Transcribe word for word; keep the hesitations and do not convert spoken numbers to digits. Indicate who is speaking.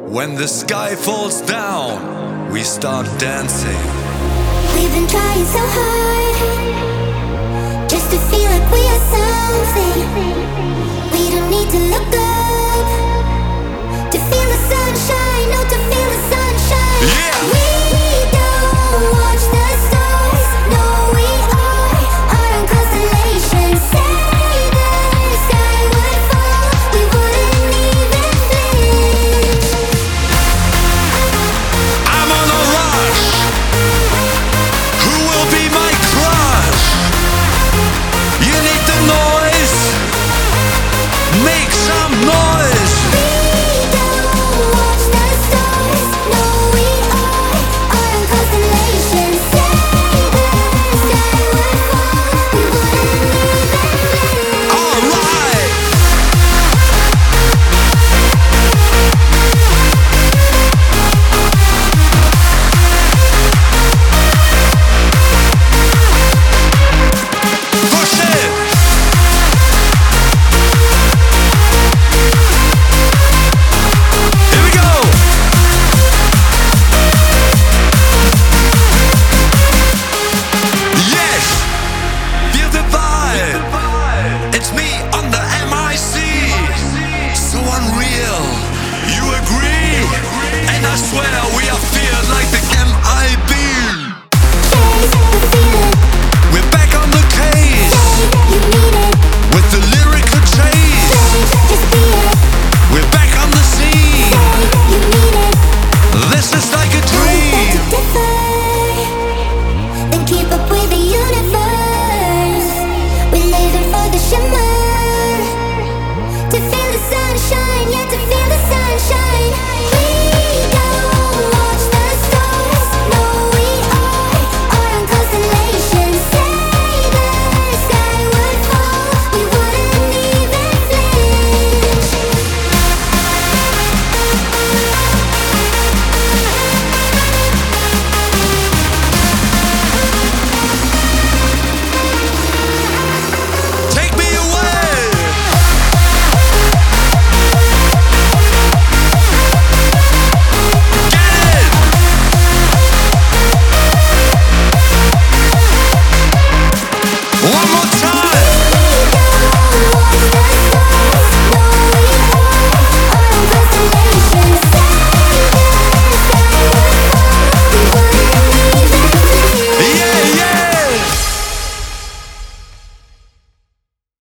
Speaker 1: When the sky falls down, we start dancing.
Speaker 2: We've been trying so hard just to feel like we are something. We don't need to look up to feel the sunshine, no, to feel the sunshine.
Speaker 1: Yeah!
Speaker 2: We don't watch the stars, no, we are our own constellation. Say the sky would fall, we wouldn't even flinch.
Speaker 1: I'm on a rush. Who will be my crush? You need the noise. Make some noise.
Speaker 2: We don't watch the stars, no, we are our own constellation. Say the sky would fall, we wouldn't even flinch.
Speaker 1: All right. Push it. Here we go. Yes. Feel the vibe. It's me on the M I C. So unreal. You agree? And I swear we are feared like the M I B.
Speaker 2: Chase the feeling,
Speaker 1: We're back on the case
Speaker 2: say that you need it.
Speaker 1: with the lyrical chain.